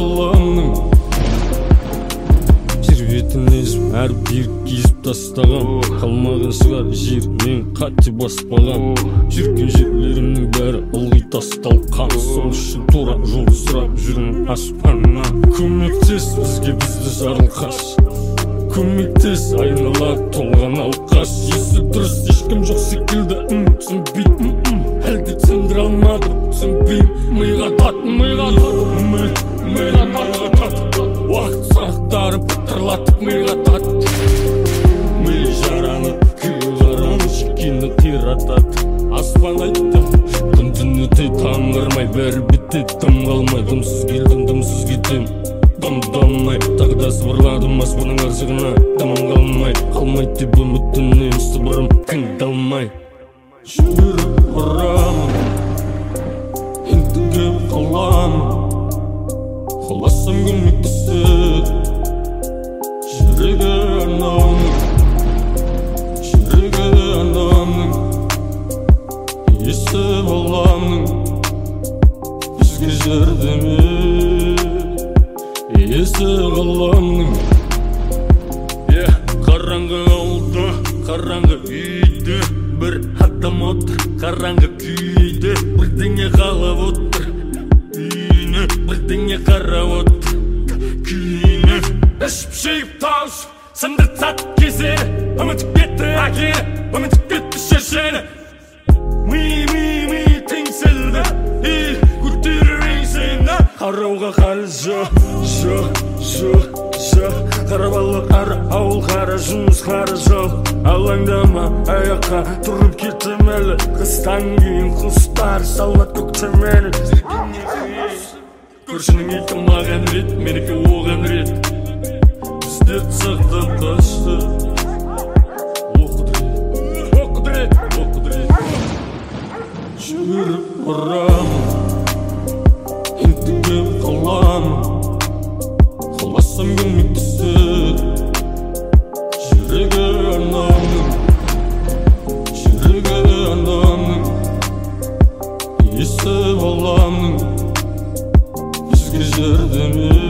ғаламның жер бетін езіп әр бір кезіп тастаған. Қалмаған шығар жер мен қате баспаған. Жүрген жерлерімнің бәрі ылғи тасталқан. Сол үшін тура жолды сұрап жүрмін аспаннан. Көмектес бізге, бізді жарылқаш. Көмектес, айнала толған алқаш. Есі дұрыс ешкім жоқ секілді. Түсінбеймін, әлде түсіндіре алмадым. Түсінбеймін, миға татын, миға татын. Уақыт сұрақтары пытырлатып миға татын. Ми жараны, күй қараны, шекені қиратады. Аспан айтты, күн өтей таңғырмай, бәрі бітті, дым қалмай. Дымсыз келдім, дымсыз кетем, дым-дамай. Тағда сыбырладым аспанның аржығына, дымым қалмай. Қалмайды деп үміттімнен сыбырым тыңдалмай. Жүріп ұрамын, ентігіп қаламын. Қаласам көмектеседі жүрегі анамның, жүрегі анамның, есі баламның. Бізге жәрдем ет, есі ғаламның. Қараңғы ауылда, қараңғы үйде бір адам отыр, қараңғы күйде бірдеңе қалап отыр. Үйіне бірдеңе қарап отыр, күйіне ішіп жиып тауысып, сындырып сатып кезері. Үмітіп кетті әкері, үмітіп кетті шешені. Ми теңселді, көтеріп еңсені. Қарауға қалы жоқ. Қарабалық ары ауыл, қара жұмыс, қара жол. Алаңдама аяққа тұрып кеттім әлі. Қыстан кейін құстар салмат көктемені. Көршінің иті маған рет, менікі оған рет. Біздерді сақтап қашты. Құдірет. Жүріп ұрамын, ентігіп қаламын. Қаласам көмектеседі жүрегі анамның, жүрегі анамның, есі баламның. Бізге жәрдем ет.